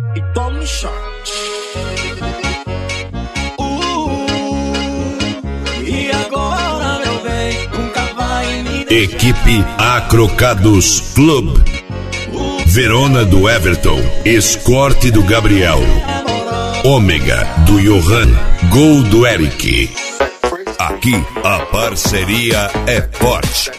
e tome shot. E agora, meu bem, nunca vai me deixar. Equipe Acrocados Club. Verona do Everton, Escorte do Gabriel, Ômega do Johan, Gol do Eric. Aqui a parceria é forte.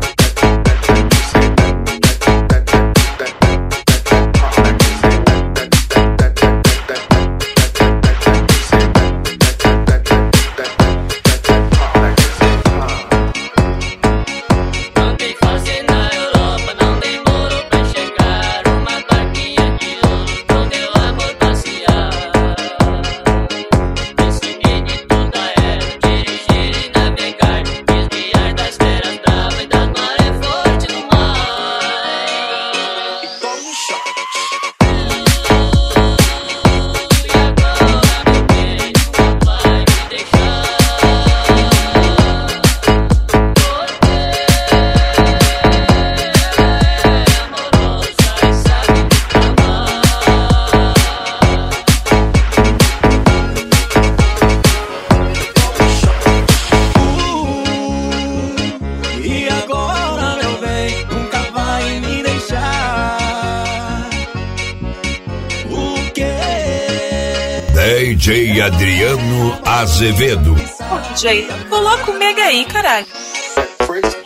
DJ Adriano Azevedo. Ô, DJ, coloca o Mega aí, caralho.